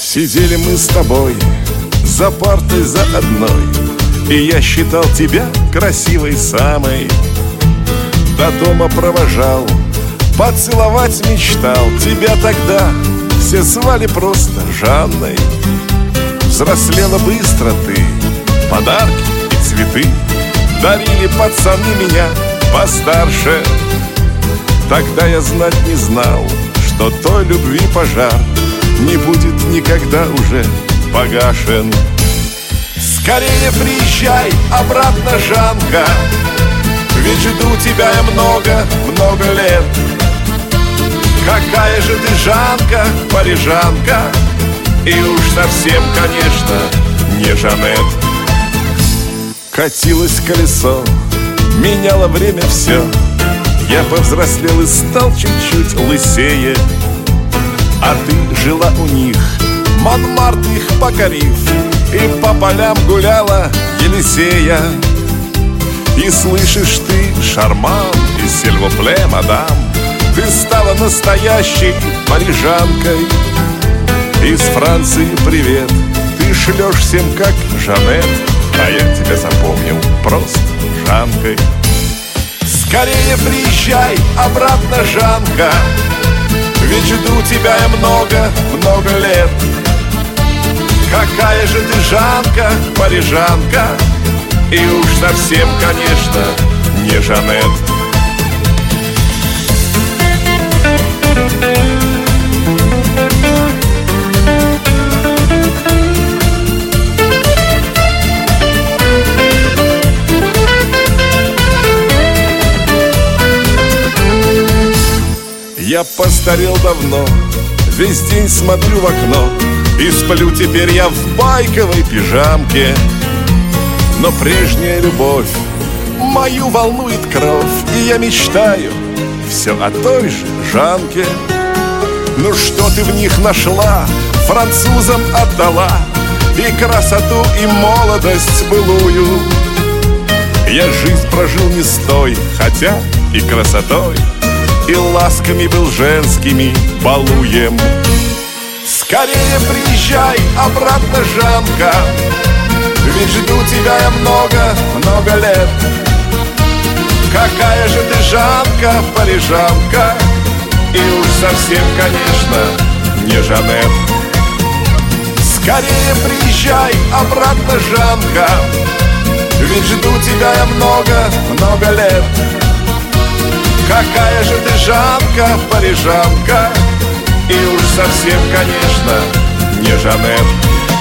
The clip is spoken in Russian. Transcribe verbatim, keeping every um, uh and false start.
Сидели мы с тобой за партой за одной, и я считал тебя красивой самой. До дома провожал, поцеловать мечтал. Тебя тогда все звали просто Жанной. Взрослела быстро ты, подарки и цветы дарили пацаны меня постарше. Тогда я знать не знал, что той любви пожар не будет никогда уже погашен. Скорее приезжай обратно, Жанка, ведь жду тебя я много, много лет. Какая же ты, Жанка, парижанка, и уж совсем, конечно, не Жанет. Катилось колесо, меняло время все. Я повзрослел и стал чуть-чуть лысее. А ты жила у них, Монмарт их покорив, и по полям гуляла Елисея. И слышишь ты, шарман из сильвупле, мадам, ты стала настоящей парижанкой. Из Франции привет ты шлешь всем как Жанет, а я тебя запомнил просто Жанкой. Скорее приезжай обратно, Жанка, ведь жду тебя я много, много лет. Какая же ты, Жанка, парижанка, и уж совсем, конечно, не Жанет. Я постарел давно, весь день смотрю в окно, и сплю теперь я в байковой пижамке. Но прежняя любовь мою волнует кровь, и я мечтаю все о той же Жанке. Ну что ты в них нашла, французам отдала и красоту, и молодость былую. Я жизнь прожил не с той, хотя и красотой, и ласками был женскими балуем. Скорее приезжай обратно, Жанка, ведь жду тебя я много, много лет. Какая же ты, Жанка, парижанка, и уж совсем, конечно, не Жанет. Скорее приезжай обратно, Жанка, ведь жду тебя я много, много лет. Какая же ты, Жанка, парижанка, и уж совсем, конечно, не Жанет.